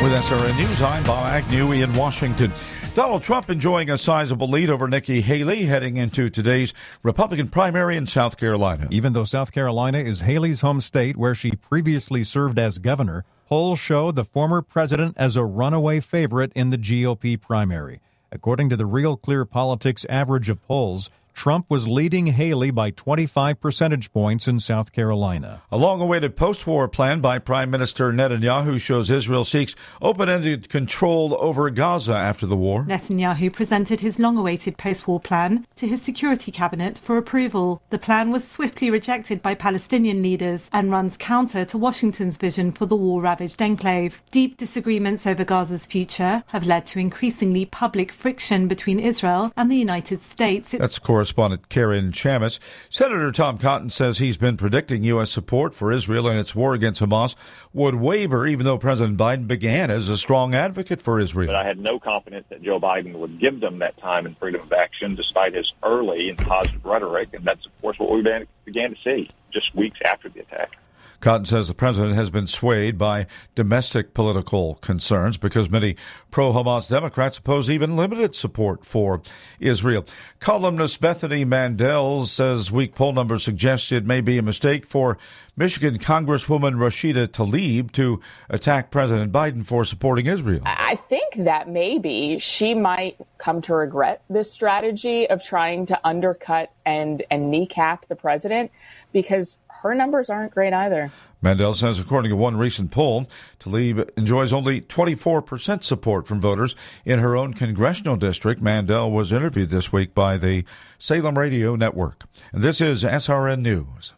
With SRN News, I'm Bob Agnew in Washington. Donald Trump enjoying a sizable lead over Nikki Haley heading into today's Republican primary in South Carolina. Even though South Carolina is Haley's home state where she previously served as governor, polls show the former president as a runaway favorite in the GOP primary. According to the Real Clear Politics average of polls, Trump was leading Haley by 25 percentage points in South Carolina. A long-awaited post-war plan by Prime Minister Netanyahu shows Israel seeks open-ended control over Gaza after the war. Netanyahu presented his long-awaited post-war plan to his security cabinet for approval. The plan was swiftly rejected by Palestinian leaders and runs counter to Washington's vision for the war-ravaged enclave. Deep disagreements over Gaza's future have led to increasingly public friction between Israel and the United States. That's correspondent Karen Chamis. Senator Tom Cotton says he's been predicting U.S. support for Israel in its war against Hamas would waver, even though President Biden began as a strong advocate for Israel. But I had no confidence that Joe Biden would give them that time and freedom of action, despite his early and positive rhetoric, and that's, of course, what we began to see just weeks after the attack. Cotton says the president has been swayed by domestic political concerns because many pro-Hamas Democrats oppose even limited support for Israel. Columnist Bethany Mandel says weak poll numbers suggest it may be a mistake for Michigan Congresswoman Rashida Tlaib to attack President Biden for supporting Israel. I think that maybe she might come to regret this strategy of trying to undercut and kneecap the president, because her numbers aren't great either. Mandel says, according to one recent poll, Tlaib enjoys only 24% support from voters in her own congressional district. Mandel was interviewed this week by the Salem Radio Network. And this is SRN News.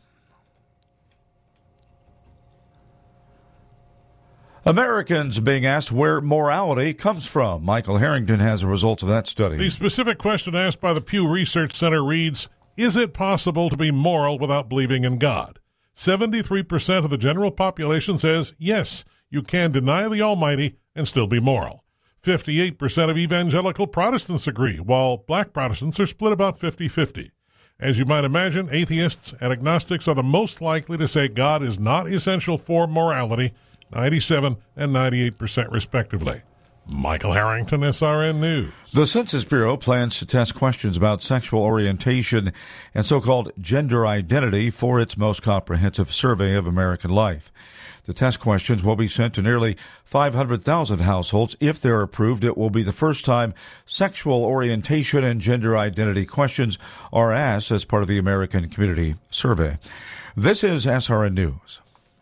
Americans being asked where morality comes from. Michael Harrington has the results of that study. The specific question asked by the Pew Research Center reads, is it possible to be moral without believing in God? 73% of the general population says, yes, you can deny the Almighty and still be moral. 58% of evangelical Protestants agree, while black Protestants are split about 50-50. As you might imagine, atheists and agnostics are the most likely to say God is not essential for morality, 97 and 98% respectively. Michael Harrington, SRN News. The Census Bureau plans to test questions about sexual orientation and so-called gender identity for its most comprehensive survey of American life. The test questions will be sent to nearly 500,000 households. If they're approved, it will be the first time sexual orientation and gender identity questions are asked as part of the American Community Survey. This is SRN News.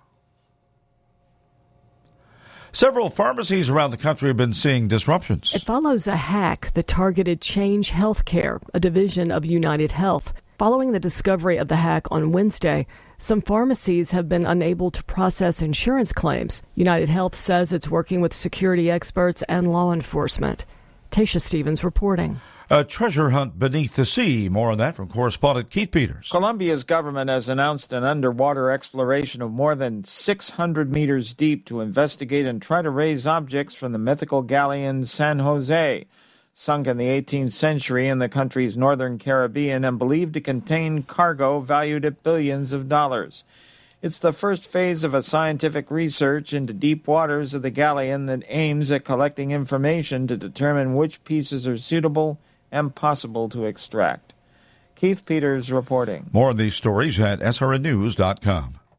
Several pharmacies around the country have been seeing disruptions. It follows a hack that targeted Change Healthcare, a division of United Health. Following the discovery of the hack on Wednesday, some pharmacies have been unable to process insurance claims. United Health says it's working with security experts and law enforcement. Tasha Stevens reporting. A treasure hunt beneath the sea. More on that from correspondent Keith Peters. Colombia's government has announced an underwater exploration of more than 600 meters deep to investigate and try to raise objects from the mythical galleon San Jose, sunk in the 18th century in the country's northern Caribbean and believed to contain cargo valued at billions of dollars. It's the first phase of a scientific research into deep waters of the galleon that aims at collecting information to determine which pieces are suitable and possible to extract. Keith Peters reporting. More of these stories at srnnews.com.